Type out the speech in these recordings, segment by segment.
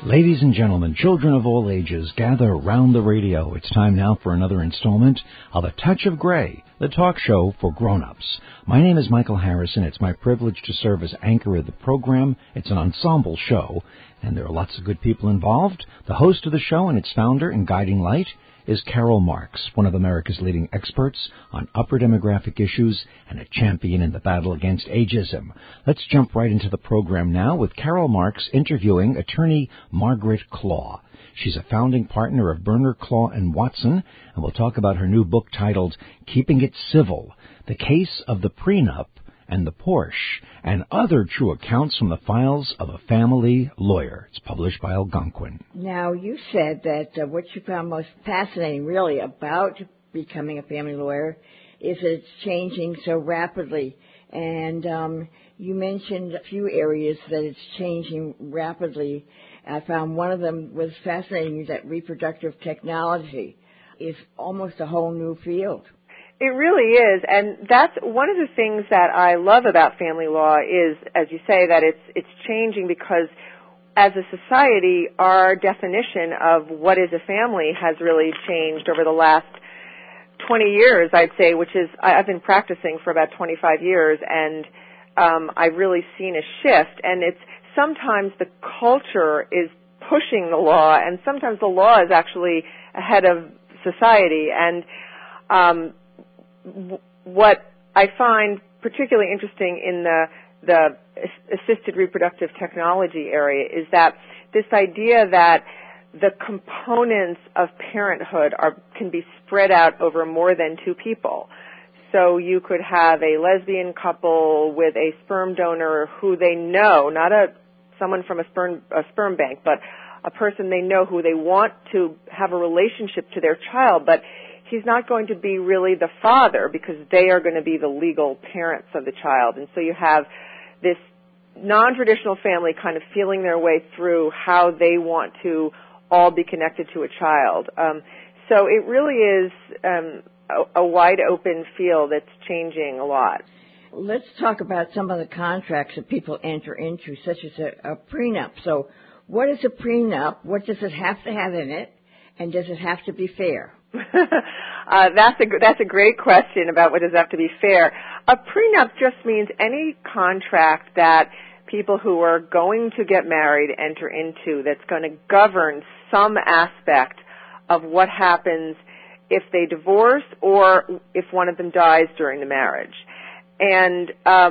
Ladies and gentlemen, children of all ages, gather around the radio. It's time now for another installment of A Touch of Gray, the talk show for grown-ups. My name is Michael Harrison. It's my privilege to serve as anchor of the program. It's an ensemble show, and there are lots of good people involved. The host of the show and its founder and guiding light is Carol Marks, one of America's leading experts on upper demographic issues and a champion in the battle against ageism. Let's jump right into the program now with Carol Marks interviewing attorney Margaret Claw. She's a founding partner of Berner, Claw and Watson, and we'll talk about her new book titled Keeping It Civil, The Case of the Prenup and the Porsche, and other true accounts from the files of a family lawyer. It's published by Algonquin. Now, you said that what you found most fascinating, really, about becoming a family lawyer is that it's changing so rapidly. And you mentioned a few areas that it's changing rapidly. I found one of them was fascinating, that reproductive technology is almost a whole new field. It really is, and that's one of the things that I love about family law is, as you say, that it's changing because as a society, our definition of what is a family has really changed over the last 20 years, I'd say, which is, I've been practicing for about 25 years, and I've really seen a shift, and it's sometimes the culture is pushing the law, and sometimes the law is actually ahead of society, and what I find particularly interesting in the assisted reproductive technology area is that this idea that the components of parenthood can be spread out over more than two people. So you could have a lesbian couple with a sperm donor who they know, not someone from a sperm bank, but a person they know who they want to have a relationship to their child, but he's not going to be really the father because they are going to be the legal parents of the child. And so you have this non-traditional family kind of feeling their way through how they want to all be connected to a child. So it really is a wide open field that's changing a lot. Let's talk about some of the contracts that people enter into, such as a prenup. So what is a prenup? What does it have to have in it? And does it have to be fair? That's a great question about what does have to be fair. A prenup just means any contract that people who are going to get married enter into that's going to govern some aspect of what happens if they divorce or if one of them dies during the marriage. And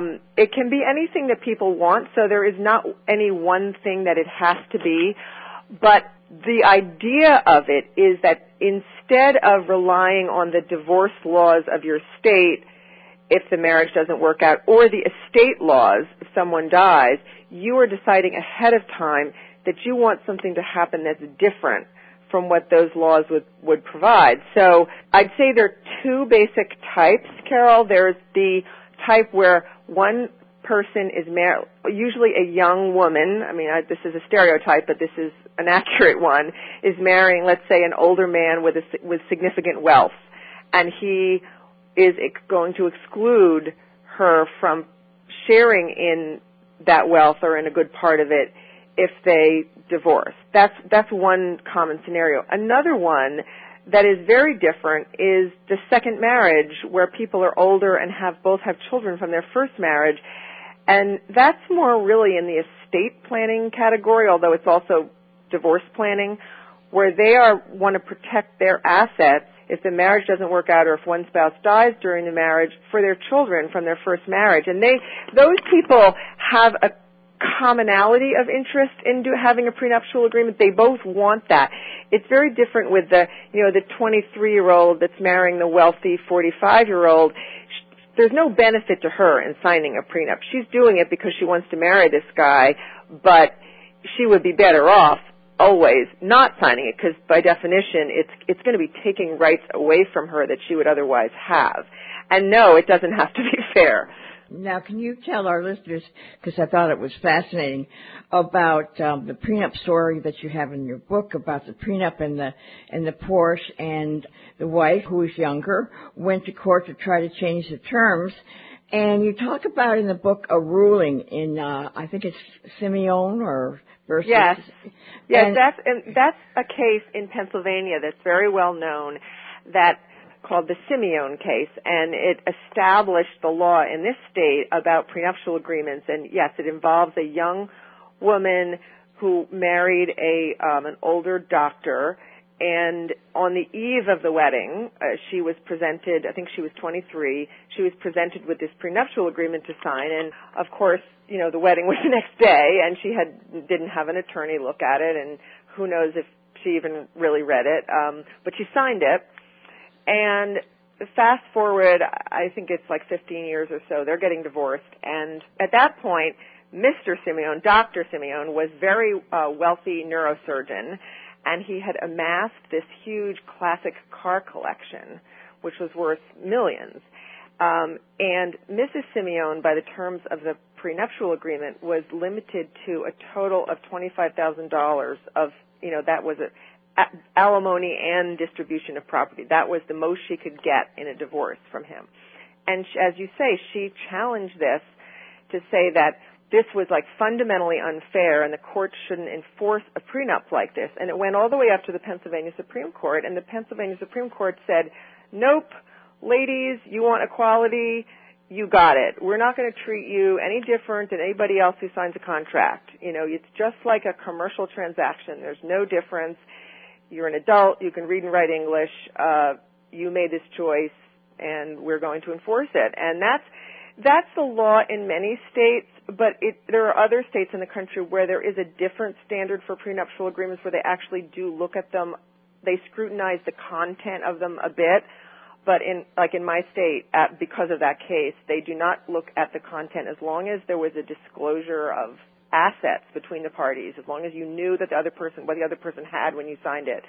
it can be anything that people want, so there is not any one thing that it has to be, but the idea of it is that instead of relying on the divorce laws of your state if the marriage doesn't work out, or the estate laws if someone dies, you are deciding ahead of time that you want something to happen that's different from what those laws would provide. So I'd say there are two basic types, Carol. There's the type where one person is married, usually a young woman, this is a stereotype, but this is an accurate one, is marrying, let's say, an older man with significant wealth, and he is going to exclude her from sharing in that wealth or in a good part of it if they divorce. That's one common scenario. Another one that is very different is the second marriage, where people are older and both have children from their first marriage. And that's more really in the estate planning category, although it's also divorce planning, where they want to protect their assets if the marriage doesn't work out or if one spouse dies during the marriage for their children from their first marriage. And those people have a commonality of interest in having a prenuptial agreement. They both want that. It's very different with the 23-year-old that's marrying the wealthy 45-year-old. There's no benefit to her in signing a prenup. She's doing it because she wants to marry this guy, but she would be better off always not signing it because, by definition, it's going to be taking rights away from her that she would otherwise have. And no, it doesn't have to be fair. Now, can you tell our listeners, because I thought it was fascinating, about the prenup story that you have in your book about the prenup and the Porsche, and the wife, who was younger, went to court to try to change the terms, And you talk about in the book a ruling in, I think it's Simeone or versus. Yes, that's a case in Pennsylvania that's very well known, that called the Simeone case, and it established the law in this state about prenuptial agreements. And yes, it involves a young woman who married an older doctor. And on the eve of the wedding, she was presented, I think she was 23, she was presented with this prenuptial agreement to sign. And, of course, the wedding was the next day, and she didn't have an attorney look at it, and who knows if she even really read it. But she signed it. And fast forward, I think it's like 15 years or so, they're getting divorced. And at that point, Mr. Simeone, Dr. Simeone, was very wealthy neurosurgeon, and he had amassed this huge classic car collection, which was worth millions. And Mrs. Simeone, by the terms of the prenuptial agreement, was limited to a total of $25,000 of, that was alimony and distribution of property. That was the most she could get in a divorce from him. And as you say, she challenged this to say that this was like fundamentally unfair and the court shouldn't enforce a prenup like this. And it went all the way up to the Pennsylvania Supreme Court, and the Pennsylvania Supreme Court said, nope, ladies, you want equality, you got it. We're not going to treat you any different than anybody else who signs a contract. It's just like a commercial transaction. There's no difference. You're an adult, you can read and write English, you made this choice, and we're going to enforce it. And that's the law in many states, but there are other states in the country where there is a different standard for prenuptial agreements where they actually do look at them. They scrutinize the content of them a bit, but in my state, because of that case, they do not look at the content as long as there was a disclosure of assets between the parties, as long as you knew that what the other person had when you signed it.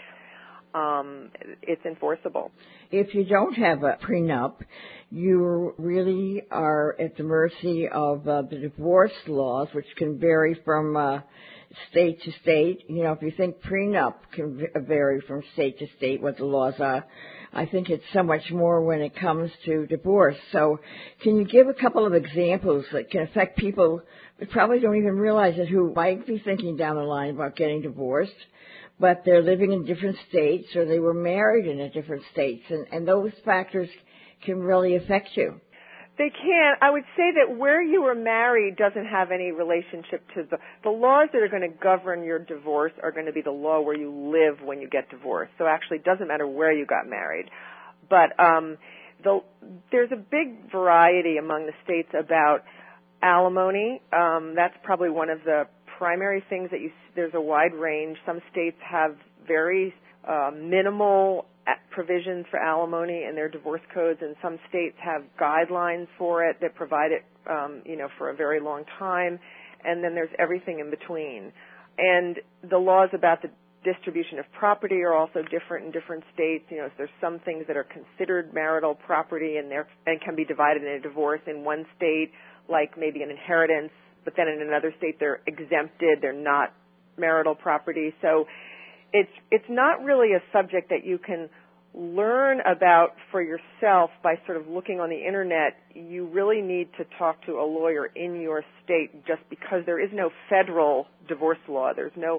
It's enforceable. If you don't have a prenup, you really are at the mercy of the divorce laws, which can vary from state to state. If you think prenup can vary from state to state, what the laws are, I think it's so much more when it comes to divorce. So can you give a couple of examples that can affect people that probably don't even realize it, who might be thinking down the line about getting divorced, but they're living in different states or they were married in a different states, and those factors can really affect you? They can. I would say that where you were married doesn't have any relationship to the laws that are going to govern your divorce are going to be the law where you live when you get divorced. So actually it doesn't matter where you got married. But there's a big variety among the states about alimony. That's probably one of the primary things that there's a wide range. Some states have very minimal provisions for alimony in their divorce codes, and some states have guidelines for it that provide it, for a very long time. And then there's everything in between. And the laws about the distribution of property are also different in different states. There's some things that are considered marital property and can be divided in a divorce in one state, like maybe an inheritance, but then in another state they're exempted, they're not marital property. So it's not really a subject that you can learn about for yourself by sort of looking on the internet. You really need to talk to a lawyer in your state, just because there is no federal divorce law. There's no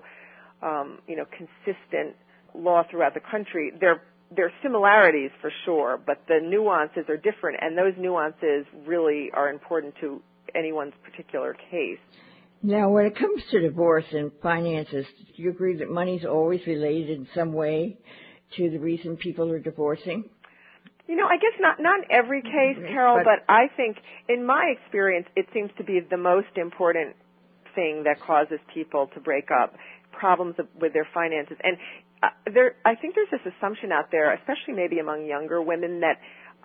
consistent law throughout the country. There are similarities for sure, but the nuances are different, and those nuances really are important to anyone's particular case. Now, when it comes to divorce and finances, do you agree that money's always related in some way to the reason people are divorcing? I guess not in every case, Carol, but I think in my experience it seems to be the most important thing that causes people to break up, problems with their finances. And I think there's this assumption out there, especially maybe among younger women, that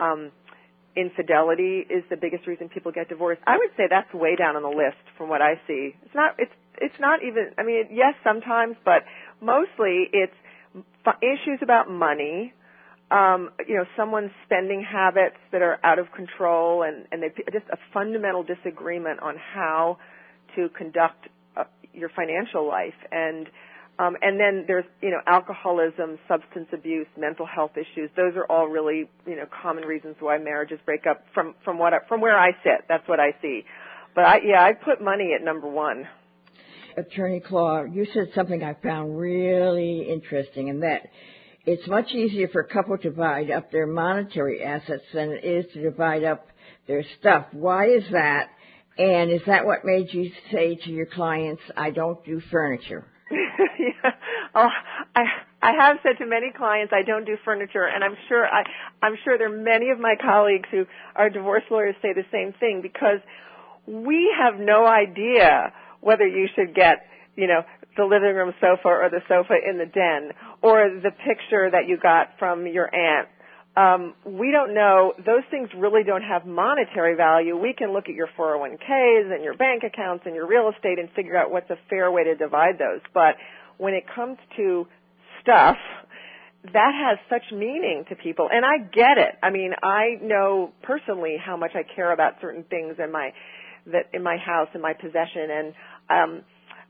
infidelity is the biggest reason people get divorced. I would say that's way down on the list from what I see. It's not even, yes, sometimes, but mostly it's issues about money, someone's spending habits that are out of control, and they just a fundamental disagreement on how to conduct your financial life. And And then there's, alcoholism, substance abuse, mental health issues. Those are all really, common reasons why marriages break up from where I sit. That's what I see. But I put money at number one. Attorney Claw, you said something I found really interesting, and that it's much easier for a couple to divide up their monetary assets than it is to divide up their stuff. Why is that? And is that what made you say to your clients, I don't do furniture? Yeah. Oh, I have said to many clients I don't do furniture, and I'm sure there are many of my colleagues who are divorce lawyers say the same thing, because we have no idea whether you should get, the living room sofa or the sofa in the den, or the picture that you got from your aunt. We don't know. Those things really don't have monetary value. We can look at your 401ks and your bank accounts and your real estate and figure out what's a fair way to divide those. But when it comes to stuff, that has such meaning to people. And I get it. I mean, I know personally how much I care about certain things in my house, in my possession. And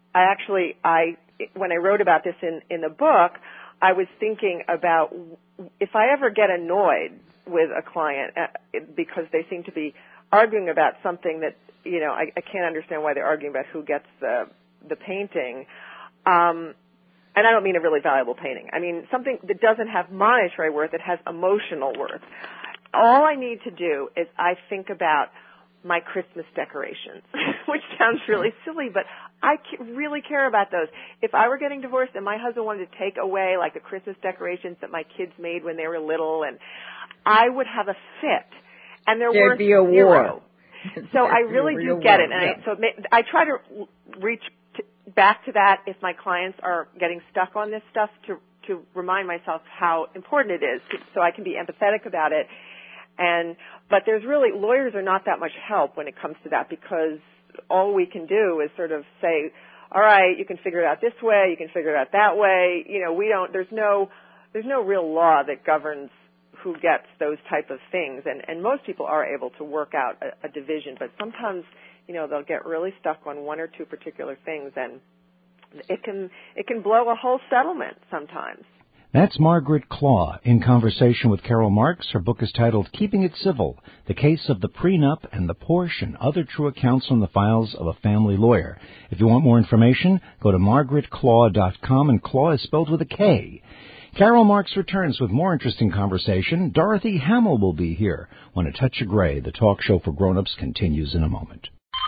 when I wrote about this in the book, I was thinking about if I ever get annoyed with a client because they seem to be arguing about something that, I can't understand why they're arguing about who gets the painting. And I don't mean a really valuable painting. I mean something that doesn't have monetary worth, it has emotional worth. All I need to do is I think about my Christmas decorations, which sounds really silly, but I really care about those. If I were getting divorced and my husband wanted to take away like the Christmas decorations that my kids made when they were little, and I would have a fit, and they're worth be a zero. war. So I really do get it, and I try to reach back to that if my clients are getting stuck on this stuff to remind myself how important it is, so I can be empathetic about it. But there's really, lawyers are not that much help when it comes to that, because all we can do is sort of say, all right, you can figure it out this way, you can figure it out that way. There's no real law that governs who gets those type of things. And most people are able to work out a division, but sometimes, they'll get really stuck on one or two particular things, and it can blow a whole settlement sometimes. That's Margaret Claw in conversation with Carol Marks. Her book is titled Keeping It Civil, The Case of the Prenup and the Porsche and Other True Accounts from the Files of a Family Lawyer. If you want more information, go to margaretclaw.com, and Claw is spelled with a K. Carol Marks returns with more interesting conversation. Dorothy Hamill will be here when A Touch of Grey, the talk show for grown-ups, continues in a moment.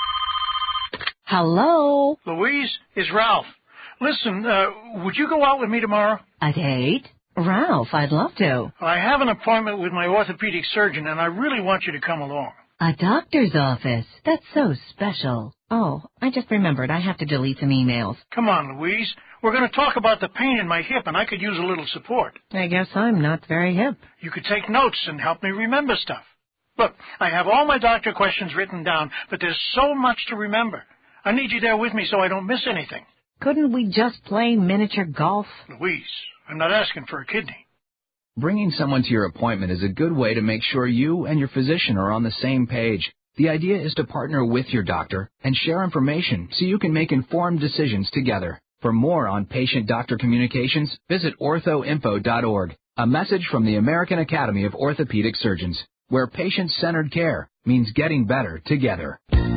Hello? Louise, it's Ralph. Listen, would you go out with me tomorrow? A date? Ralph, I'd love to. I have an appointment with my orthopedic surgeon, and I really want you to come along. A doctor's office? That's so special. Oh, I just remembered. I have to delete some emails. Come on, Louise. We're going to talk about the pain in my hip, and I could use a little support. I guess I'm not very hip. You could take notes and help me remember stuff. Look, I have all my doctor questions written down, but there's so much to remember. I need you there with me so I don't miss anything. Couldn't we just play miniature golf? Louise, I'm not asking for a kidney. Bringing someone to your appointment is a good way to make sure you and your physician are on the same page. The idea is to partner with your doctor and share information so you can make informed decisions together. For more on patient-doctor communications, visit orthoinfo.org. A message from the American Academy of Orthopedic Surgeons, where patient-centered care means getting better together.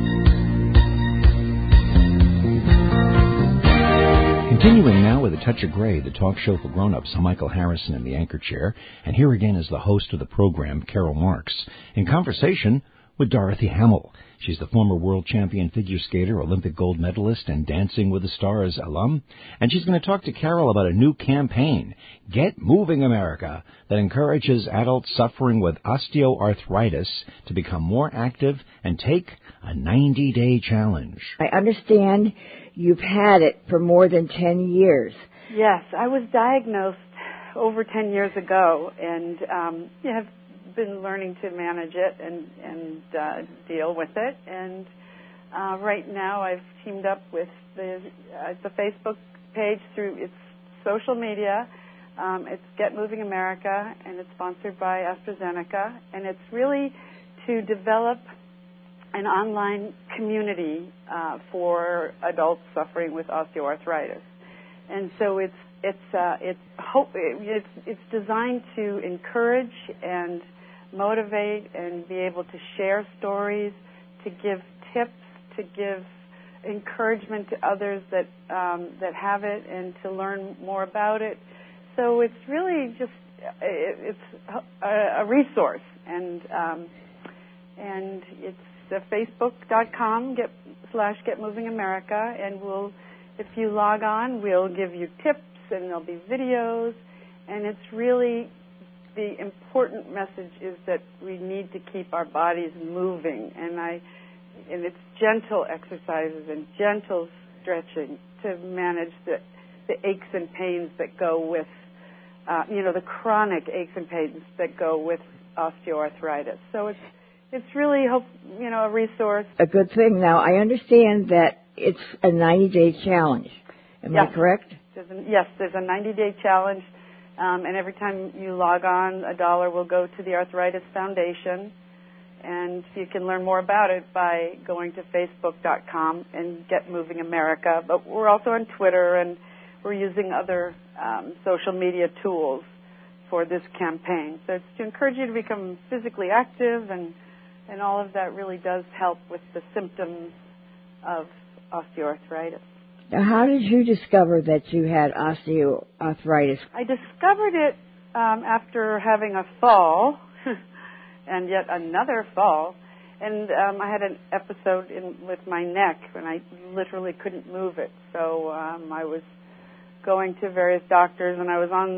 Continuing now with A Touch of Grey, the talk show for grown-ups. I'm Michael Harrison in the anchor chair, and here again is the host of the program, Carol Marks, in conversation with Dorothy Hamill. She's the former world champion figure skater, Olympic gold medalist, and Dancing with the Stars alum. And she's going to talk to Carol about a new campaign, Get Moving America, that encourages adults suffering with osteoarthritis to become more active and take a 90-day challenge. I understand you've had it for more than 10 years. Yes, I was diagnosed over 10 years ago, and have been learning to manage it and deal with it. And right now I've teamed up with the Facebook page through its social media. It's Get Moving America, and it's sponsored by AstraZeneca. And it's really to develop an online community for adults suffering with osteoarthritis. And so it's designed to encourage and motivate and be able to share stories, to give tips, to give encouragement to others that have it, and to learn more about it. So it's really just it's a resource, and it's facebook.com/GetMovingAmerica, and if you log on, we'll give you tips, and there'll be videos, and it's really the important message is that we need to keep our bodies moving, and it's gentle exercises and gentle stretching to manage the aches and pains that go with, the chronic aches and pains that go with osteoarthritis. So it's really a resource. A good thing. Now, I understand that it's a 90-day challenge. Am I correct? Yes, there's a 90-day challenge, and every time you log on, $1 will go to the Arthritis Foundation. And you can learn more about it by going to facebook.com and Get Moving America. But we're also on Twitter, and we're using other social media tools for this campaign. So it's to encourage you to become physically active, and all of that really does help with the symptoms of osteoarthritis. Now, how did you discover that you had osteoarthritis? I discovered it after having a fall. And yet another fall, and I had an episode with my neck, and I literally couldn't move it. So I was going to various doctors, and I was on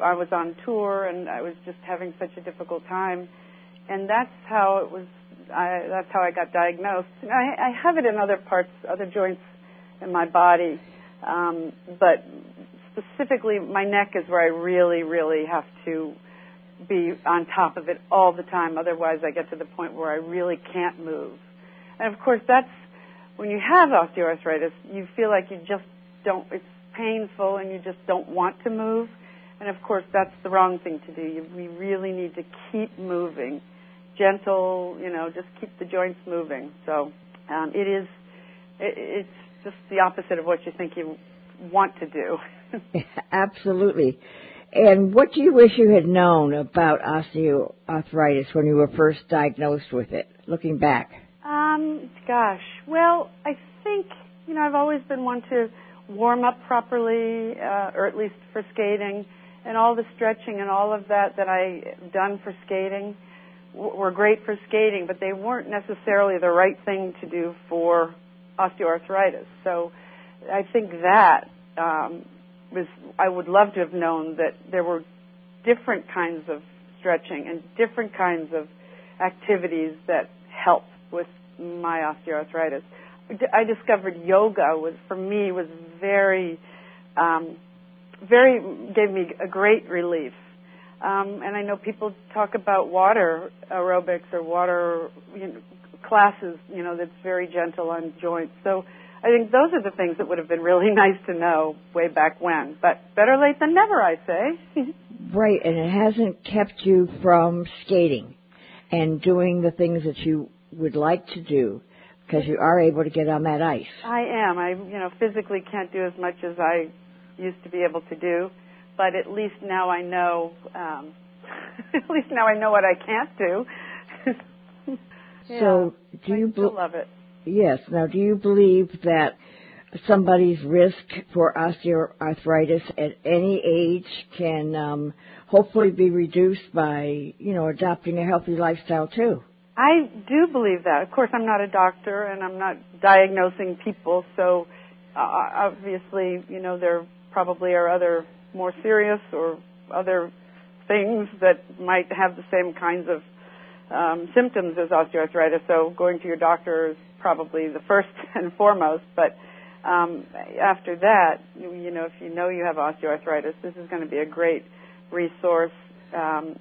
tour, and I was just having such a difficult time, and that's how it was. That's how I got diagnosed. I have it in other parts, other joints in my body, but specifically my neck is where I really, really have to be on top of it all the time. Otherwise, I get to the point where I really can't move. And of course, that's when you have osteoarthritis, you feel like you just don't, it's painful and you just don't want to move. And of course, that's the wrong thing to do. We really need to keep moving. Gentle, just keep the joints moving. So it's just the opposite of what you think you want to do. Absolutely. And what do you wish you had known about osteoarthritis when you were first diagnosed with it, looking back? Well, I think, I've always been one to warm up properly, or at least for skating, and all the stretching and all of that I've done for skating were great for skating, but they weren't necessarily the right thing to do for osteoarthritis. So I think that I would love to have known that there were different kinds of stretching and different kinds of activities that help with my osteoarthritis. I discovered yoga was very gave me a great relief. And I know people talk about water aerobics or water classes, that's very gentle on joints. So I think those are the things that would have been really nice to know way back when. But better late than never, I say. Right, and it hasn't kept you from skating and doing the things that you would like to do, because you are able to get on that ice. I am. I physically can't do as much as I used to be able to do, but at least now I know. At least now I know what I can't do. So do you still love it? Yes. Now, do you believe that somebody's risk for osteoarthritis at any age can hopefully be reduced by, adopting a healthy lifestyle too? I do believe that. Of course, I'm not a doctor and I'm not diagnosing people, so obviously, there probably are other more serious or other things that might have the same kinds of symptoms as osteoarthritis. So going to your doctor is probably the first and foremost. But after that, if you know you have osteoarthritis, this is going to be a great resource, of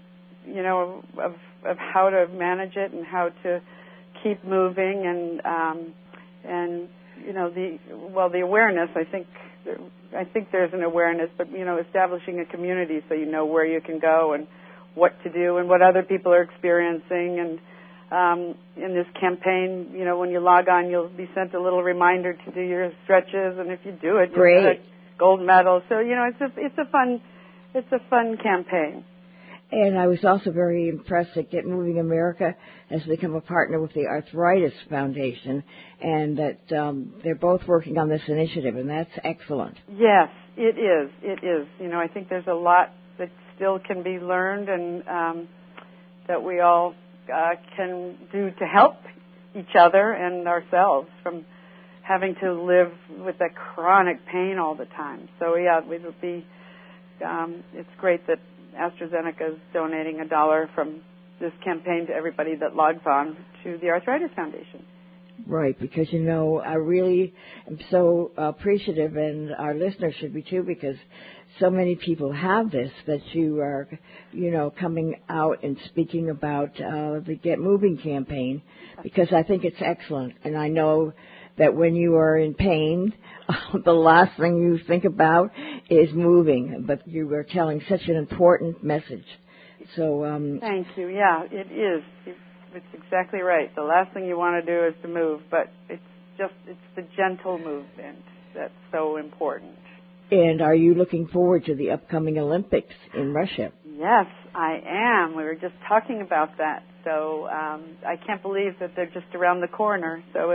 how to manage it and how to keep moving and the awareness. I think there's an awareness, but establishing a community so you know where you can go and what to do and what other people are experiencing. And in this campaign, when you log on, you'll be sent a little reminder to do your stretches, and if you do it, gold medals. So it's a fun campaign. And I was also very impressed that Get Moving America has become a partner with the Arthritis Foundation, and that they're both working on this initiative, and that's excellent. Yes, it is. It is. I think there's a lot that still can be learned, and that we all can do to help each other and ourselves from having to live with that chronic pain all the time. So yeah, it would be. It's great that AstraZeneca is donating $1 from this campaign to everybody that logs on to the Arthritis Foundation. Right, because, I really am so appreciative, and our listeners should be too, because so many people have this, that you are, coming out and speaking about the Get Moving campaign, because I think it's excellent. And I know that when you are in pain, the last thing you think about is moving, but you are telling such an important message. So thank you. Yeah, it is. It's exactly right. The last thing you want to do is to move, but it's the gentle movement that's so important. And are you looking forward to the upcoming Olympics in Russia? Yes, I am. We were just talking about that. So I can't believe that they're just around the corner. So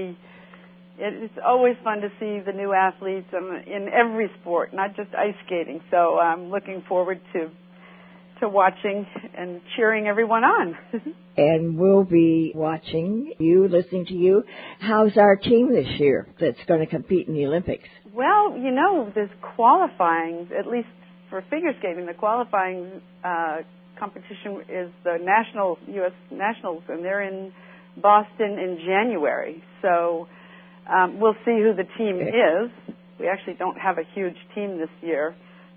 it's always fun to see the new athletes in every sport, not just ice skating. So I'm looking forward to watching and cheering everyone on. And we'll be watching you, listening to you. How's our team this year that's going to compete in the Olympics? Well, there's qualifying, at least for figure skating. The qualifying competition is the U.S. Nationals, and they're in Boston in January. So we'll see who the team is. We actually don't have a huge team this year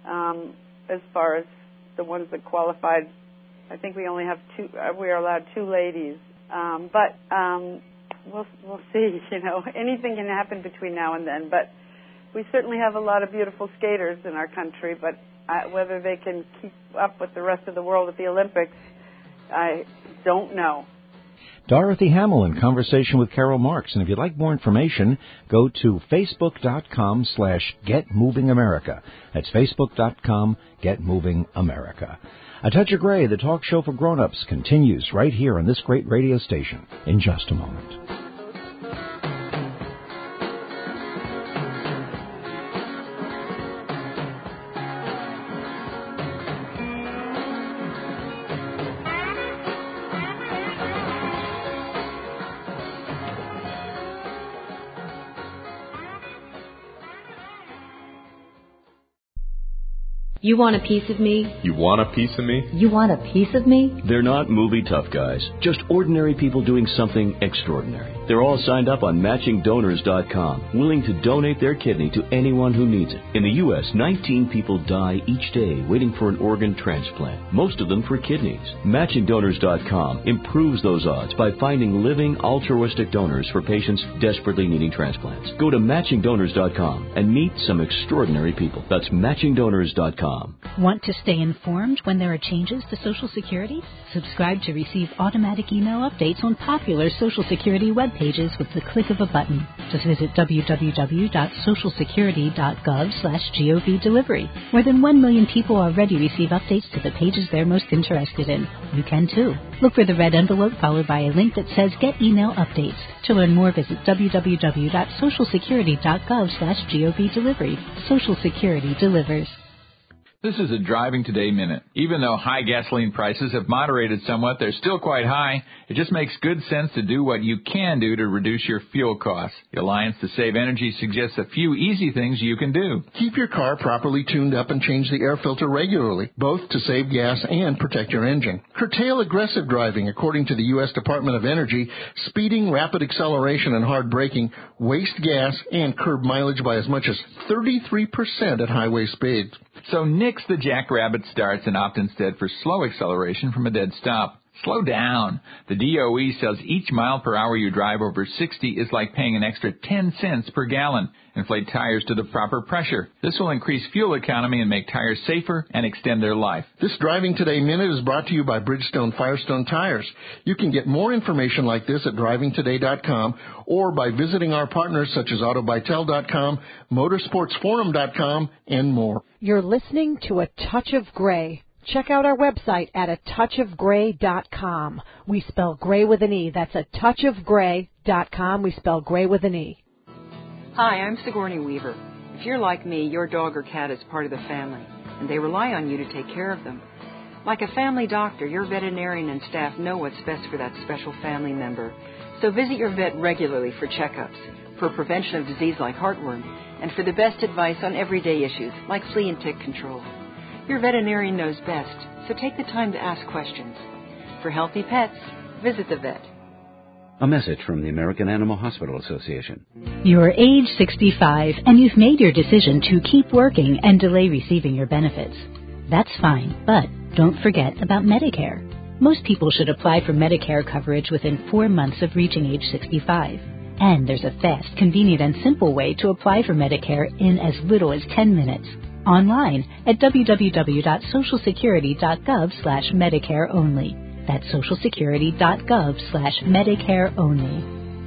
as far as the ones that qualified. I think we only have 2. We are allowed 2 ladies, but we'll see. Anything can happen between now and then. But we certainly have a lot of beautiful skaters in our country. But whether they can keep up with the rest of the world at the Olympics, I don't know. Dorothy Hamill in conversation with Carol Marks. And if you'd like more information, go to facebook.com/GetMovingAmerica. That's facebook.com/GetMovingAmerica. A Touch of Gray, the talk show for grown-ups, continues right here on this great radio station in just a moment. You want a piece of me? You want a piece of me? You want a piece of me? They're not movie tough guys, just ordinary people doing something extraordinary. They're all signed up on MatchingDonors.com, willing to donate their kidney to anyone who needs it. In the U.S., 19 people die each day waiting for an organ transplant, most of them for kidneys. MatchingDonors.com improves those odds by finding living altruistic donors for patients desperately needing transplants. Go to MatchingDonors.com and meet some extraordinary people. That's MatchingDonors.com. Want to stay informed when there are changes to Social Security? Subscribe to receive automatic email updates on popular Social Security web pages with the click of a button. Just visit www.socialsecurity.gov/GOV delivery. More than 1 million people already receive updates to the pages they're most interested in. You can too. Look for the red envelope followed by a link that says Get Email Updates. To learn more, visit www.socialsecurity.gov/GOV delivery. Social Security delivers. This is a Driving Today Minute. Even though high gasoline prices have moderated somewhat, they're still quite high. It just makes good sense to do what you can do to reduce your fuel costs. The Alliance to Save Energy suggests a few easy things you can do. Keep your car properly tuned up and change the air filter regularly, both to save gas and protect your engine. Curtail aggressive driving. According to the U.S. Department of Energy, speeding, rapid acceleration, and hard braking waste gas and curb mileage by as much as 33% at highway speeds. So nix the jackrabbit starts and opt instead for slow acceleration from a dead stop. Slow down. The DOE says each mile per hour you drive over 60 is like paying an extra 10 cents per gallon. Inflate tires to the proper pressure. This will increase fuel economy and make tires safer and extend their life. This Driving Today Minute is brought to you by Bridgestone Firestone Tires. You can get more information like this at drivingtoday.com or by visiting our partners such as autobytel.com, motorsportsforum.com, and more. You're listening to A Touch of Gray. Check out our website at atouchofgray.com. We spell gray with an E. That's atouchofgray.com. We spell gray with an E. Hi, I'm Sigourney Weaver. If you're like me, your dog or cat is part of the family, and they rely on you to take care of them. Like a family doctor, your veterinarian and staff know what's best for that special family member. So visit your vet regularly for checkups, for prevention of disease like heartworm, and for the best advice on everyday issues like flea and tick control. Your veterinarian knows best, so take the time to ask questions. For healthy pets, visit the vet. A message from the American Animal Hospital Association. You're age 65 and you've made your decision to keep working and delay receiving your benefits. That's fine, but don't forget about Medicare. Most people should apply for Medicare coverage within 4 months of reaching age 65. And there's a fast, convenient, and simple way to apply for Medicare in as little as 10 minutes. Online at www.socialsecurity.gov/Medicare only. That's socialsecurity.gov/Medicare only.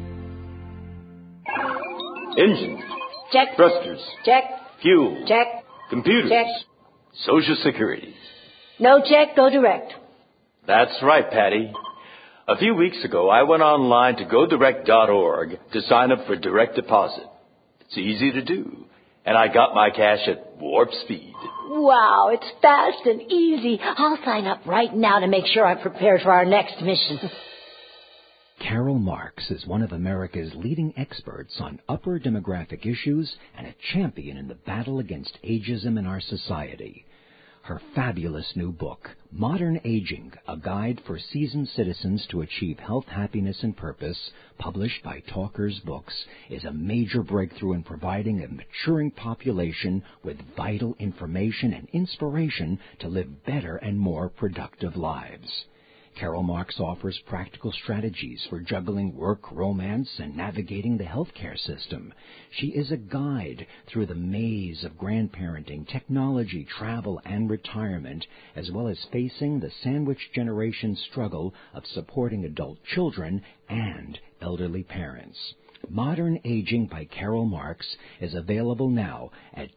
Engines. Check. Thrusters. Check. Fuel. Check. Computers. Check. Social Security. No check, go direct. That's right, Patty. A few weeks ago, I went online to GoDirect.org to sign up for direct deposit. It's easy to do. And I got my cash at warp speed. Wow, it's fast and easy. I'll sign up right now to make sure I'm prepared for our next mission. Carol Marks is one of America's leading experts on upper demographic issues and a champion in the battle against ageism in our society. Her fabulous new book, Modern Aging, A Guide for Seasoned Citizens to Achieve Health, Happiness, and Purpose, published by Talkers Books, is a major breakthrough in providing a maturing population with vital information and inspiration to live better and more productive lives. Carol Marks offers practical strategies for juggling work, romance, and navigating the healthcare system. She is a guide through the maze of grandparenting, technology, travel, and retirement, as well as facing the sandwich generation struggle of supporting adult children and elderly parents. Modern Aging by Carol Marks is available now at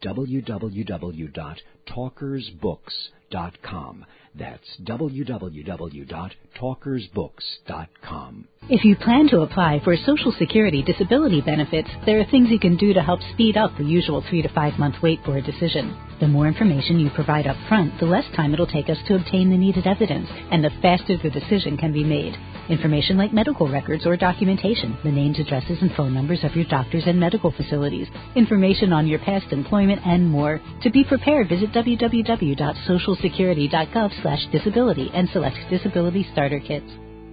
www.talkersbooks.com. That's www.talkersbooks.com. If you plan to apply for Social Security disability benefits, there are things you can do to help speed up the usual 3 to 5 month wait for a decision. The more information you provide up front, the less time it'll take us to obtain the needed evidence, and the faster the decision can be made. Information like medical records or documentation, the names, addresses, and phone numbers of your doctors and medical facilities, information on your past employment, and more. To be prepared, visit www.socialsecurity.gov/disability and select Disability Starter Kits.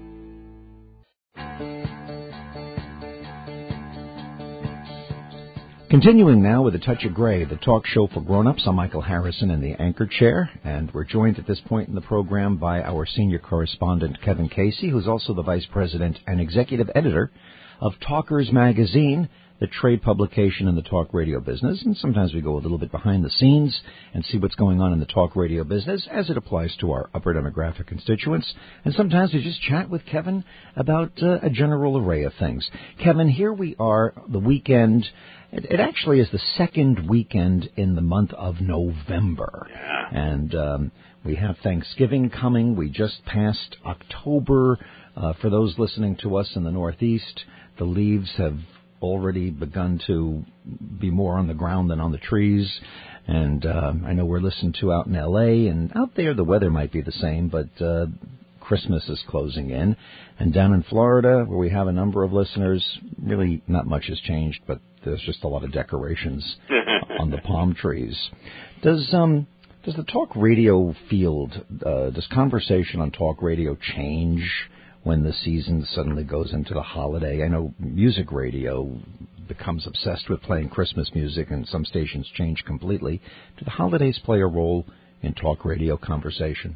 Continuing now with A Touch of Gray, the talk show for grown-ups. I'm Michael Harrison in the anchor chair, and we're joined at this point in the program by our senior correspondent, Kevin Casey, who's also the vice president and executive editor of Talkers Magazine, the trade publication in the talk radio business. And sometimes we go a little bit behind the scenes and see what's going on in the talk radio business as it applies to our upper demographic constituents. And sometimes we just chat with Kevin about a general array of things. Kevin, here we are, the weekend. It actually is the second weekend in the month of November. Yeah. And we have Thanksgiving coming. We just passed October. For those listening to us in the Northeast, the leaves have already begun to be more on the ground than on the trees. And I know we're listened to out in L.A., and out there the weather might be the same, but Christmas is closing in. And down in Florida, where we have a number of listeners, really not much has changed, but there's just a lot of decorations on the palm trees. Does the talk radio field, does conversation on talk radio change when the season suddenly goes into the holiday? I know music radio becomes obsessed with playing Christmas music, and some stations change completely. Do the holidays play a role in talk radio conversation? I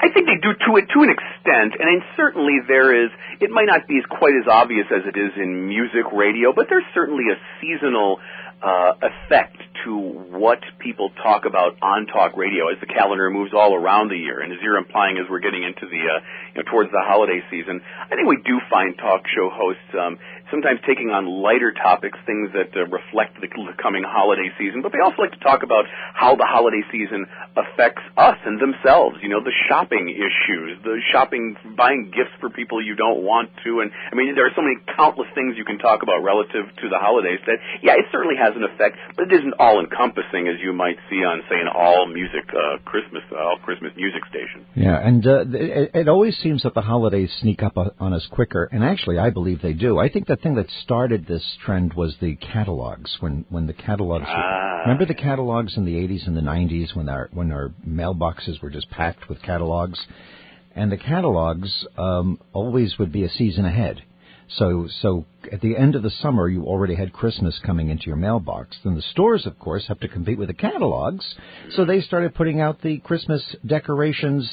I think they do to an extent, and certainly it might not be quite as obvious as it is in music radio, but there's certainly a seasonal effect to what people talk about on talk radio as the calendar moves all around the year. And as you're implying, as we're getting into the towards the holiday season, I think we do find talk show hosts sometimes taking on lighter topics, things that reflect the coming holiday season, but they also like to talk about how the holiday season affects us and themselves, the shopping issues, buying gifts for people you don't want to, and I mean, there are so many countless things you can talk about relative to the holidays that, yeah, it certainly has an effect, but it isn't all-encompassing as you might see on, say, an all-music Christmas music station. Yeah, and it always seems that the holidays sneak up on us quicker, and actually I believe they do. I think the thing that started this trend was the catalogs. When the catalogs, remember the catalogs in the 80s and the 90s when our mailboxes were just packed with catalogs, and the catalogs always would be a season ahead. So at the end of the summer, you already had Christmas coming into your mailbox. Then the stores, of course, have to compete with the catalogs, so they started putting out the Christmas decorations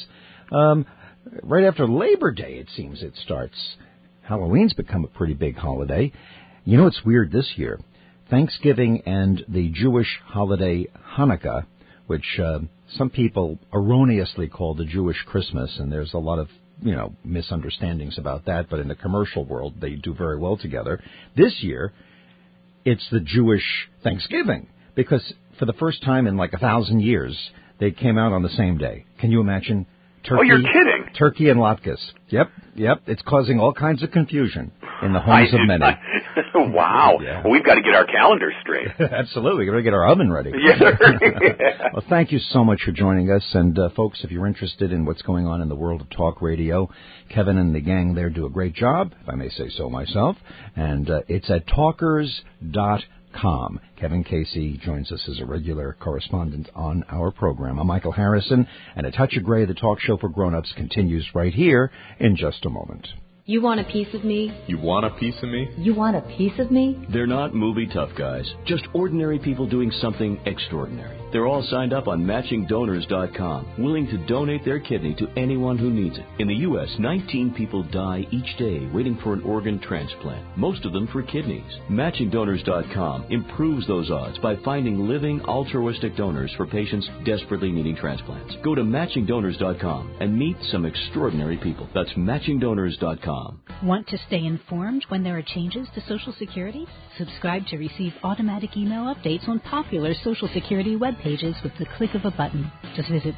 right after Labor Day. It seems it starts. Halloween's become a pretty big holiday. You know, it's weird this year. Thanksgiving and the Jewish holiday Hanukkah, which some people erroneously call the Jewish Christmas, and there's a lot of, misunderstandings about that, but in the commercial world, they do very well together. This year, it's the Jewish Thanksgiving, because for the first time in like 1,000 years, they came out on the same day. Can you imagine? Turkey, oh, you're kidding. Turkey and latkes. Yep. It's causing all kinds of confusion in the homes of many. Wow. Yeah. Well, we've got to get our calendar straight. Absolutely. We've got to get our oven ready. Yeah. Well, thank you so much for joining us. And, folks, if you're interested in what's going on in the world of talk radio, Kevin and the gang there do a great job, if I may say so myself. And it's at talkers.com. Kevin Casey joins us as a regular correspondent on our program. I'm Michael Harrison, and A Touch of Gray, the talk show for grown-ups, continues right here in just a moment. You want a piece of me? You want a piece of me? You want a piece of me? They're not movie tough guys, just ordinary people doing something extraordinary. They're all signed up on MatchingDonors.com, willing to donate their kidney to anyone who needs it. In the U.S., 19 people die each day waiting for an organ transplant, most of them for kidneys. MatchingDonors.com improves those odds by finding living altruistic donors for patients desperately needing transplants. Go to MatchingDonors.com and meet some extraordinary people. That's MatchingDonors.com. Want to stay informed when there are changes to Social Security? Subscribe to receive automatic email updates on popular Social Security web pages with the click of a button. Just visit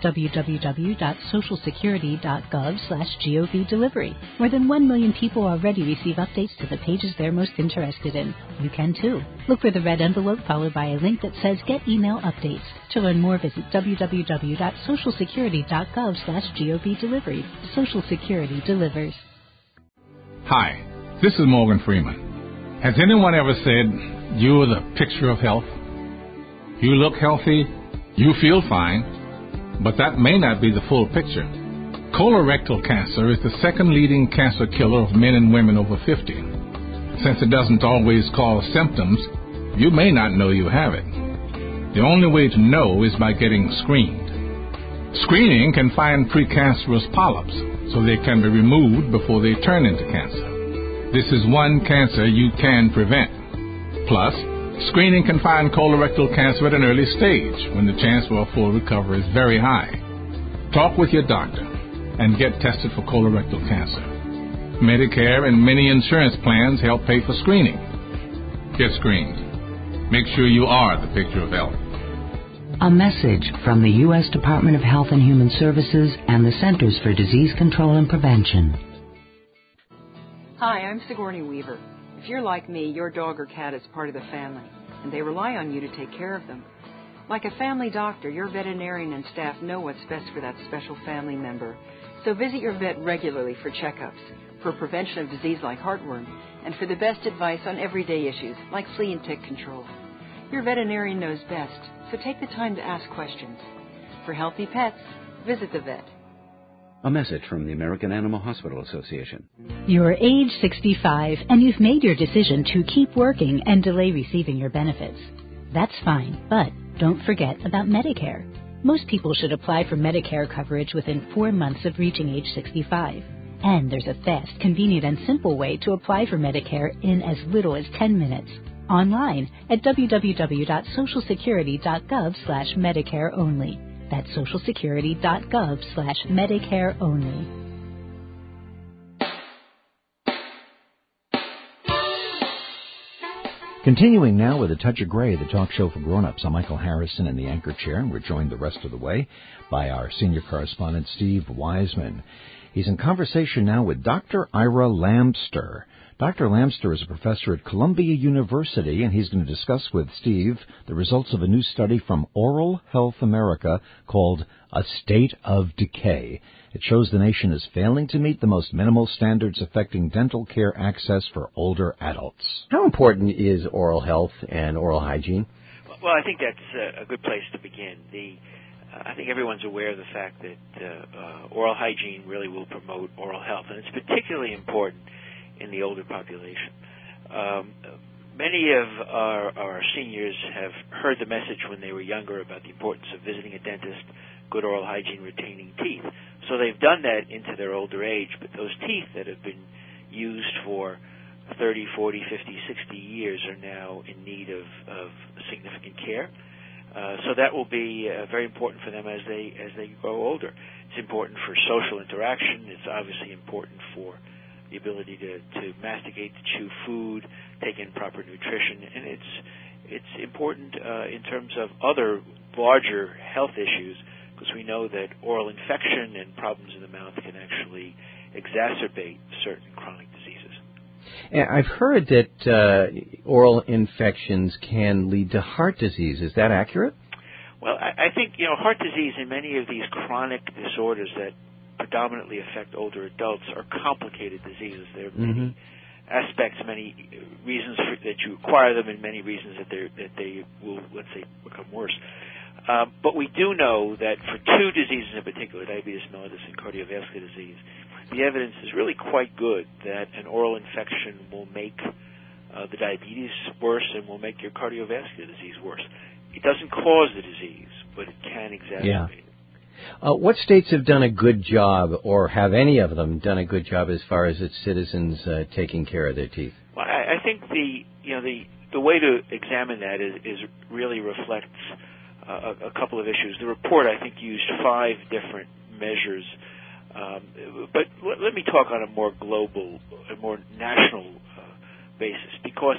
www.socialsecurity.gov/GOV delivery. More than 1 million people already receive updates to the pages they're most interested in. You can too. Look for the red envelope followed by a link that says Get Email Updates. To learn more, visit www.socialsecurity.gov/GOV delivery. Social Security delivers. Hi, this is Morgan Freeman. Has anyone ever said, you're the picture of health? You look healthy, you feel fine, but that may not be the full picture. Colorectal cancer is the second leading cancer killer of men and women over 50. Since it doesn't always cause symptoms, you may not know you have it. The only way to know is by getting screened. Screening can find precancerous polyps, so they can be removed before they turn into cancer. This is one cancer you can prevent. Plus, screening can find colorectal cancer at an early stage when the chance for a full recovery is very high. Talk with your doctor and get tested for colorectal cancer. Medicare and many insurance plans help pay for screening. Get screened. Make sure you are the picture of health. A message from the U.S. Department of Health and Human Services and the Centers for Disease Control and Prevention. Hi, I'm Sigourney Weaver. If you're like me, your dog or cat is part of the family, and they rely on you to take care of them. Like a family doctor, your veterinarian and staff know what's best for that special family member. So visit your vet regularly for checkups, for prevention of disease like heartworm, and for the best advice on everyday issues like flea and tick control. Your veterinarian knows best, so take the time to ask questions. For healthy pets, visit the vet. A message from the American Animal Hospital Association. You're age 65 and you've made your decision to keep working and delay receiving your benefits. That's fine, but don't forget about Medicare. Most people should apply for Medicare coverage within 4 months of reaching age 65. And there's a fast, convenient, and simple way to apply for Medicare in as little as 10 minutes. Online at www.socialsecurity.gov/Medicare only. That's socialsecurity.gov/Medicare only. Continuing now with A Touch of Gray, the talk show for grown-ups. I'm Michael Harrison in the anchor chair, and we're joined the rest of the way by our senior correspondent, Steve Wiseman. He's in conversation now with Dr. Ira Lamster. Dr. Lamster is a professor at Columbia University, and he's going to discuss with Steve the results of a new study from Oral Health America called A State of Decay. It shows the nation is failing to meet the most minimal standards affecting dental care access for older adults. How important is oral health and oral hygiene? Well, I think that's a good place to begin. I think everyone's aware of the fact that oral hygiene really will promote oral health, and it's particularly important in the older population. Many of our seniors have heard the message when they were younger about the importance of visiting a dentist, good oral hygiene, retaining teeth. So they've done that into their older age, but those teeth that have been used for 30, 40, 50, 60 years are now in need of significant care. So that will be very important for them as they grow older. It's important for social interaction. It's obviously important for the ability to masticate, to chew food, take in proper nutrition, and it's important in terms of other larger health issues, because we know that oral infection and problems in the mouth can actually exacerbate certain chronic diseases. I've heard that oral infections can lead to heart disease. Is that accurate? Well, I think, heart disease and many of these chronic disorders that predominantly affect older adults are complicated diseases. There are many aspects, many reasons that you acquire them, and many reasons that they will, let's say, become worse. But we do know that for two diseases in particular, diabetes mellitus and cardiovascular disease, the evidence is really quite good that an oral infection will make the diabetes worse and will make your cardiovascular disease worse. It doesn't cause the disease, but it can exacerbate it. What states have done a good job, or have any of them done a good job as far as its citizens taking care of their teeth? Well, I think the way to examine that is really reflects a couple of issues. The report, I think, used 5 different measures, but let me talk on a more global, a more national basis, because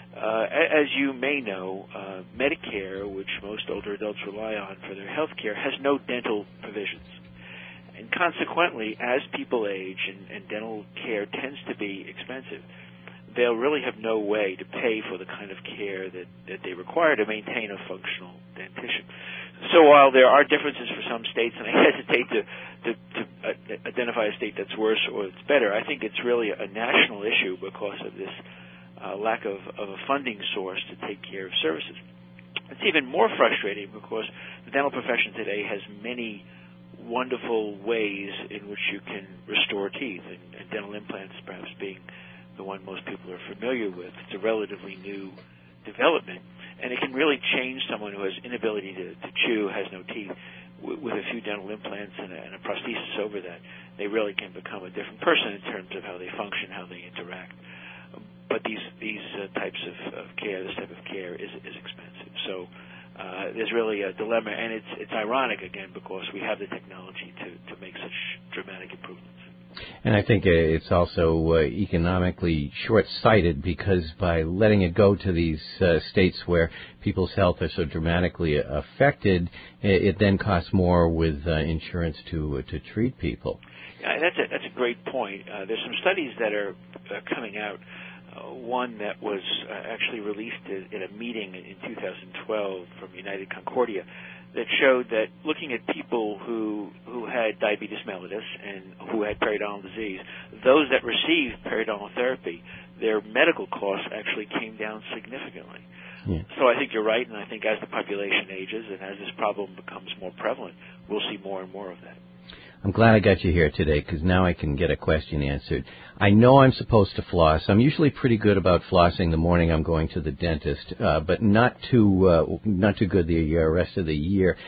as you may know, Medicare, which most older adults rely on for their health care, has no dental provisions. And consequently, as people age and dental care tends to be expensive, they'll really have no way to pay for the kind of care that they require to maintain a functional dentition. So while there are differences for some states, and I hesitate to identify a state that's worse or that's better, I think it's really a national issue because of this lack of a funding source to take care of services. It's even more frustrating because the dental profession today has many wonderful ways in which you can restore teeth, and dental implants perhaps being the one most people are familiar with. It's a relatively new development, and it can really change someone who has inability to chew, has no teeth. With a few dental implants and a prosthesis over that, they really can become a different person in terms of how they function, how they interact. But these types of care, this type of care is expensive. So there's really a dilemma, and it's ironic, again, because we have the technology to make such dramatic improvements. And I think it's also economically short-sighted, because by letting it go to these states where people's health are so dramatically affected, it then costs more with insurance to treat people. Yeah, that's a great point. There's some studies that are coming out. One that was actually released in a meeting in 2012 from United Concordia that showed that looking at people who had diabetes mellitus and who had periodontal disease, those that received periodontal therapy, their medical costs actually came down significantly. Yeah. So I think you're right, and I think as the population ages and as this problem becomes more prevalent, we'll see more and more of that. I'm glad I got you here today, because now I can get a question answered. I know I'm supposed to floss. I'm usually pretty good about flossing the morning I'm going to the dentist, but not too good the rest of the year.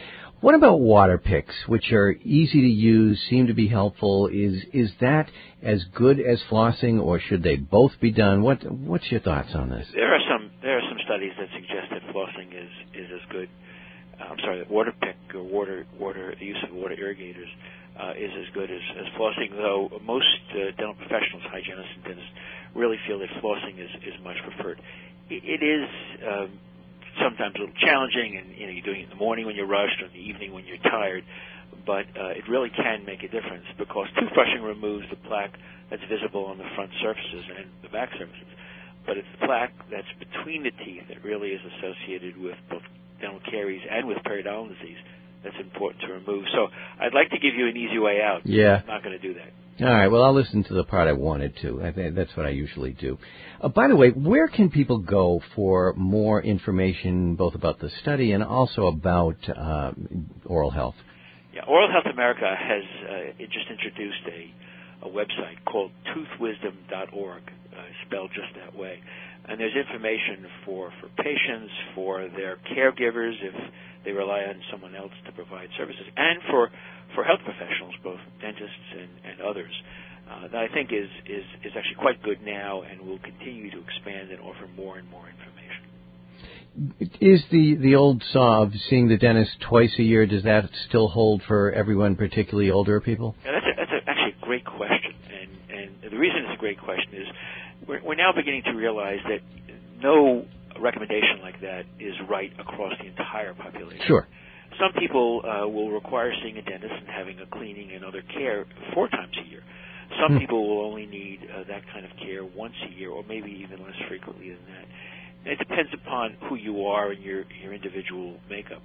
What about water picks, which are easy to use, seem to be helpful? Is that as good as flossing, or should they both be done? What's your thoughts on this? There are some studies that suggest that flossing is as good. That water pick or the use of water irrigators is as good as flossing. Though most dental professionals, hygienists, and dentists really feel that flossing is much preferred. It is sometimes a little challenging, and you're doing it in the morning when you're rushed or in the evening when you're tired. But it really can make a difference because toothbrushing removes the plaque that's visible on the front surfaces and the back surfaces. But it's the plaque that's between the teeth that really is associated with both dental caries and with periodontal disease that's important to remove. So I'd like to give you an easy way out. Yeah. I'm not going to do that. All right, well, I'll listen to the part I wanted to. I think that's what I usually do. By the way, where can people go for more information, both about the study and also about oral health? Yeah, Oral Health America has just introduced a website called toothwisdom.org, spelled just that way. And there's information for patients, for their caregivers if they rely on someone else to provide services, and for health professionals, both dentists and others. That I think is actually quite good now and will continue to expand and offer more and more information. Is the old saw of seeing the dentist twice a year, does that still hold for everyone, particularly older people? Yeah, that's actually a great question. And the reason it's a great question is we're now beginning to realize that no recommendation like that is right across the entire population. Sure. Some people will require seeing a dentist and having a cleaning and other care 4 times a year. Some people will only need that kind of care once a year, or maybe even less frequently than that. And it depends upon who you are and your individual makeup.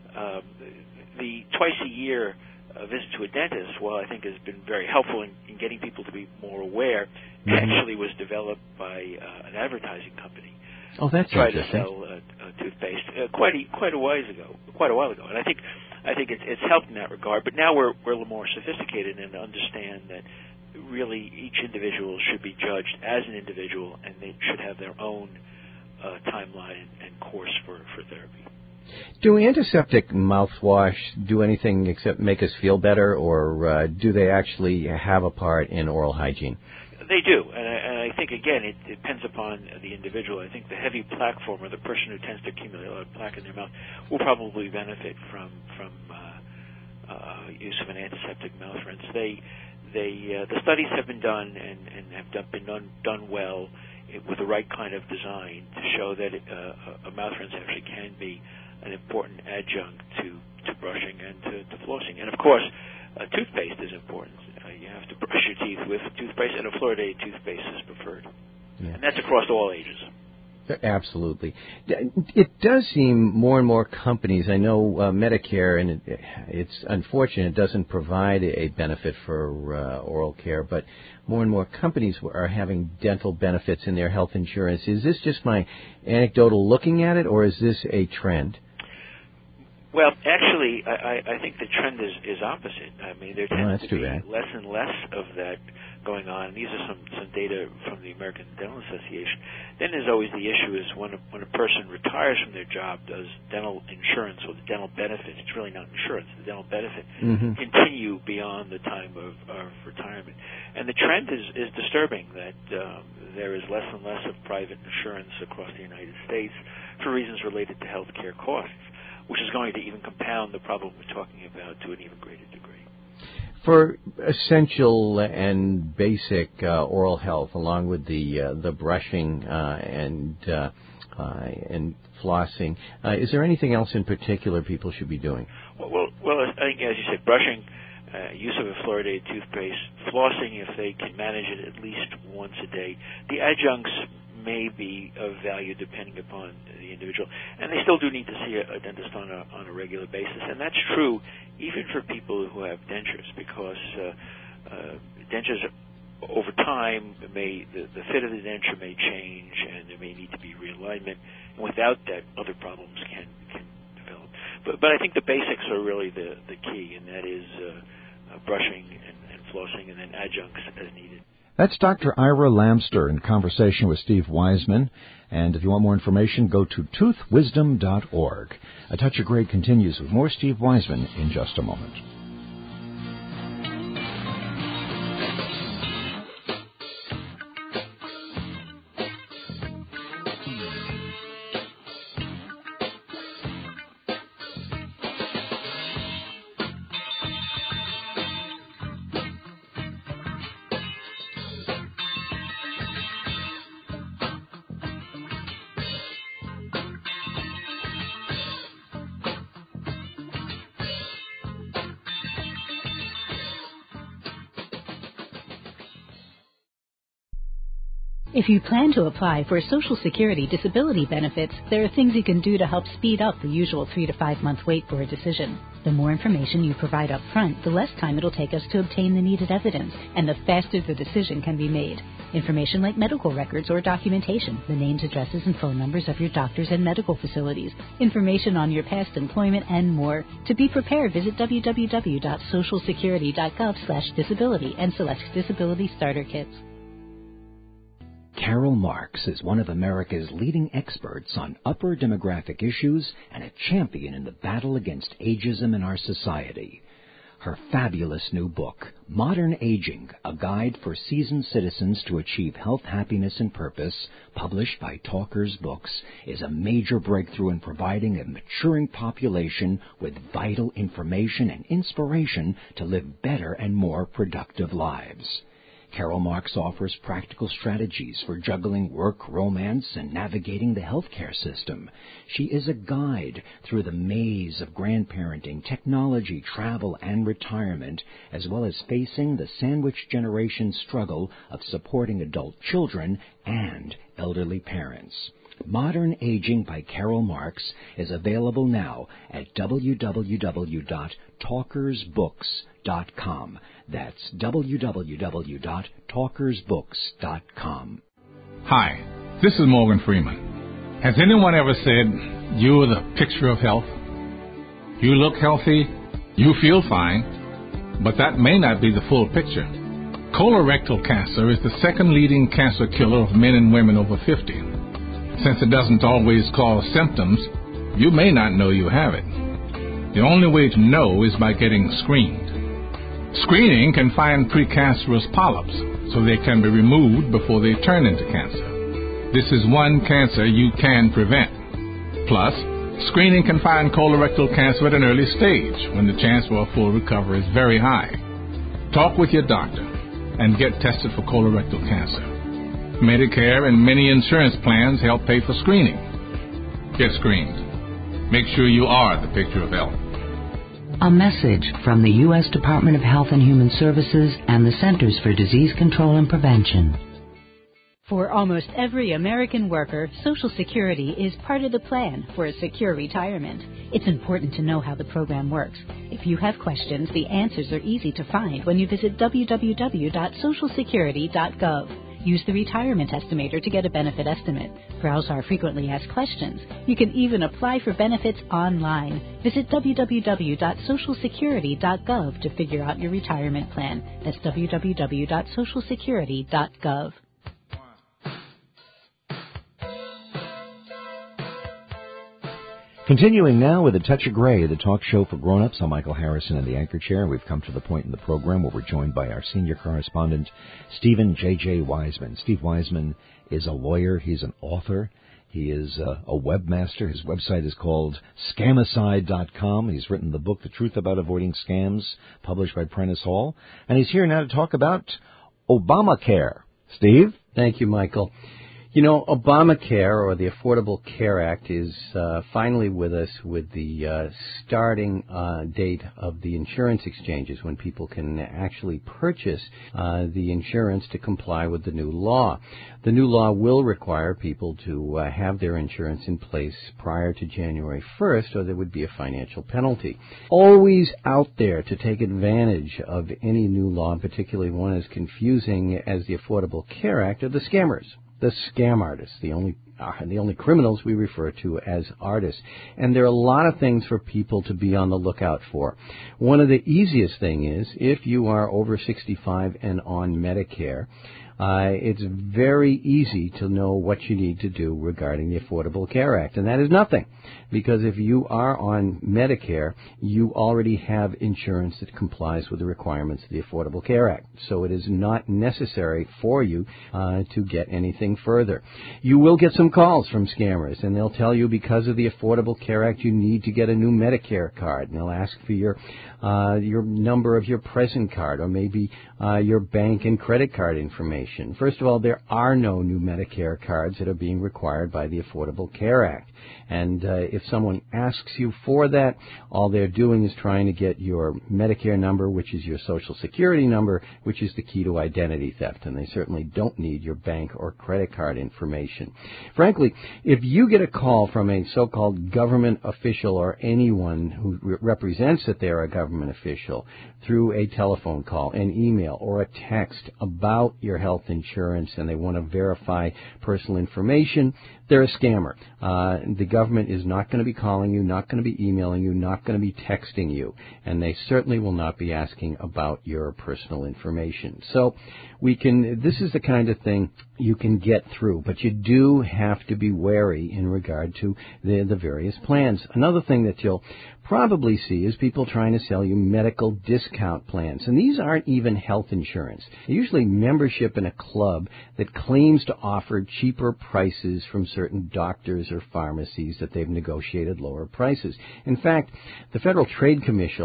The twice a year visit to a dentist, while I think has been very helpful in getting people to be more aware, actually was developed by an advertising company. Oh, that's tried interesting. to sell toothpaste quite a while ago, and I think it's helped in that regard. But now we're a little more sophisticated and understand that really each individual should be judged as an individual, and they should have their own timeline and course for therapy. Do antiseptic mouthwash do anything except make us feel better, or do they actually have a part in oral hygiene? They do, and I think, again, it depends upon the individual. I think the heavy plaque former, the person who tends to accumulate a lot of plaque in their mouth, will probably benefit from use of an antiseptic mouth rinse. The studies have been done and have been done well with the right kind of design to show that a mouth rinse actually can be an important adjunct to brushing and to flossing. And, of course, toothpaste is important. You have to brush your teeth with toothpaste, and a fluoridated toothpaste is preferred. Yeah. And that's across all ages. Absolutely. It does seem more and more companies, I know Medicare, and it's unfortunate it doesn't provide a benefit for oral care, but more and more companies are having dental benefits in their health insurance. Is this just my anecdotal looking at it, or is this a trend? Well, actually, I think the trend is opposite. I mean, there tends to be less and less of that going on. These are some data from the American Dental Association. Then there's always the issue is when a person retires from their job, does dental insurance or the dental benefit, it's really not insurance, the dental benefit, continue beyond the time of retirement. And the trend is disturbing that there is less and less of private insurance across the United States for reasons related to health care costs, which is going to even compound the problem we're talking about to an even greater degree. For essential and basic oral health, along with the brushing and flossing, is there anything else in particular people should be doing? Well, I think, as you said, brushing, use of a fluoridated toothpaste, flossing if they can manage it at least once a day. The adjuncts may be of value depending upon the individual, and they still do need to see a dentist on a regular basis, and that's true even for people who have dentures, because dentures over time the fit of the denture may change, and there may need to be realignment, and without that, other problems can develop. But I think the basics are really the key, and that is brushing and flossing, and then adjuncts as needed. That's Dr. Ira Lamster in conversation with Steve Wiseman. And if you want more information, go to toothwisdom.org. A Touch of Gray continues with more Steve Wiseman in just a moment. If you plan to apply for Social Security disability benefits, there are things you can do to help speed up the usual 3 to 5 month wait for a decision. The more information you provide up front, the less time it'll take us to obtain the needed evidence, and the faster the decision can be made. Information like medical records or documentation, the names, addresses, and phone numbers of your doctors and medical facilities, information on your past employment, and more. To be prepared, visit www.socialsecurity.gov/disability and select Disability Starter Kits. Carol Marks is one of America's leading experts on upper demographic issues and a champion in the battle against ageism in our society. Her fabulous new book, Modern Aging, A Guide for Seasoned Citizens to Achieve Health, Happiness, and Purpose, published by Talkers Books, is a major breakthrough in providing a maturing population with vital information and inspiration to live better and more productive lives. Carol Marks offers practical strategies for juggling work, romance, and navigating the healthcare system. She is a guide through the maze of grandparenting, technology, travel, and retirement, as well as facing the sandwich generation struggle of supporting adult children and elderly parents. Modern Aging by Carol Marks is available now at www.talkersbooks.com. That's www.talkersbooks.com. Hi, this is Morgan Freeman. Has anyone ever said, you're the picture of health? You look healthy, you feel fine, but that may not be the full picture. Colorectal cancer is the second leading cancer killer of men and women over 50. Since it doesn't always cause symptoms, you may not know you have it. The only way to know is by getting screened. Screening can find precancerous polyps, so they can be removed before they turn into cancer. This is one cancer you can prevent. Plus, screening can find colorectal cancer at an early stage when the chance for a full recovery is very high. Talk with your doctor and get tested for colorectal cancer. Medicare and many insurance plans help pay for screening. Get screened. Make sure you are the picture of health. A message from the U.S. Department of Health and Human Services and the Centers for Disease Control and Prevention. For almost every American worker, Social Security is part of the plan for a secure retirement. It's important to know how the program works. If you have questions, the answers are easy to find when you visit www.socialsecurity.gov. Use the Retirement Estimator to get a benefit estimate. Browse our frequently asked questions. You can even apply for benefits online. Visit www.socialsecurity.gov to figure out your retirement plan. That's www.socialsecurity.gov. Continuing now with A Touch of Gray, the talk show for grown-ups. I'm Michael Harrison in the anchor chair. We've come to the point in the program where we're joined by our senior correspondent, Stephen J.J. Wiseman. Steve Wiseman is a lawyer. He's an author. He is a webmaster. His website is called Scamicide.com. He's written the book, The Truth About Avoiding Scams, published by Prentice Hall. And he's here now to talk about Obamacare. Steve? Thank you, Michael. You know, Obamacare, or the Affordable Care Act, is finally with us with the starting date of the insurance exchanges, when people can actually purchase the insurance to comply with the new law. The new law will require people to have their insurance in place prior to January 1st, or there would be a financial penalty. Always out there to take advantage of any new law, particularly one as confusing as the Affordable Care Act, are the scammers. The scam artists, the only criminals we refer to as artists. And there are a lot of things for people to be on the lookout for. One of the easiest thing is, if you are over 65 and on Medicare, it's very easy to know what you need to do regarding the Affordable Care Act. And that is nothing, because if you are on Medicare, you already have insurance that complies with the requirements of the Affordable Care Act. So it is not necessary for you to get anything further. You will get some calls from scammers, and they'll tell you because of the Affordable Care Act you need to get a new Medicare card, and they'll ask for your number of your present card, or maybe your bank and credit card information. First of all, there are no new Medicare cards that are being required by the Affordable Care Act. And if someone asks you for that, all they're doing is trying to get your Medicare number, which is your Social Security number, which is the key to identity theft. And they certainly don't need your bank or credit card information. Frankly, if you get a call from a so-called government official or anyone who represents that they're a government official through a telephone call, an email, or a text about your health insurance, and they want to verify personal information, they're a scammer. The government is not going to be calling you, not going to be emailing you, not going to be texting you, and they certainly will not be asking about your personal information. So this is the kind of thing you can get through, but you do have to be wary in regard to the various plans. Another thing that you'll probably see is people trying to sell you medical discount plans, and these aren't even health insurance. They're usually membership in a club that claims to offer cheaper prices from certain doctors or pharmacies that they've negotiated lower prices. In fact, the Federal Trade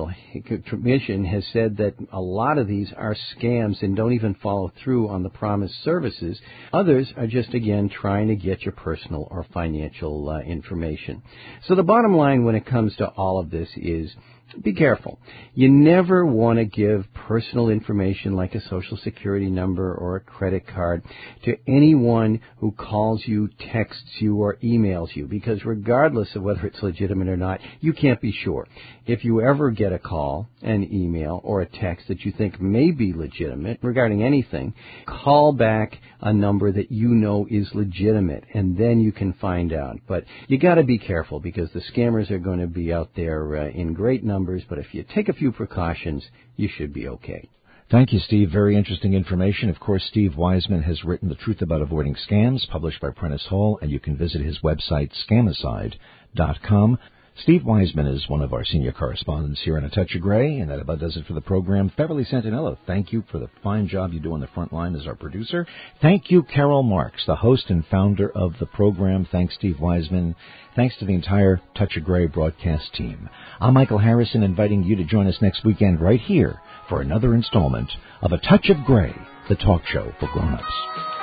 Commission has said that a lot of these are scams and don't even follow through on the promised services. Others are just, again, trying to get your personal or financial information. So the bottom line when it comes to all of this is be careful. You never want to give personal information like a Social Security number or a credit card to anyone who calls you, texts you, or emails you, because regardless of whether it's legitimate or not, you can't be sure. If you ever get a call, an email, or a text that you think may be legitimate regarding anything, call back a number that you know is legitimate, and then you can find out. But you got to be careful, because the scammers are going to be out there in great numbers, but if you take a few precautions, you should be okay. Thank you, Steve. Very interesting information. Of course, Steve Wiseman has written The Truth About Avoiding Scams, published by Prentice Hall, and you can visit his website, scamicide.com. Steve Wiseman is one of our senior correspondents here on A Touch of Gray, and that about does it for the program. Beverly Santinello, thank you for the fine job you do on the front line as our producer. Thank you, Carol Marks, the host and founder of the program. Thanks, Steve Wiseman. Thanks to the entire Touch of Gray broadcast team. I'm Michael Harrison, inviting you to join us next weekend right here for another installment of A Touch of Gray, the talk show for grown-ups.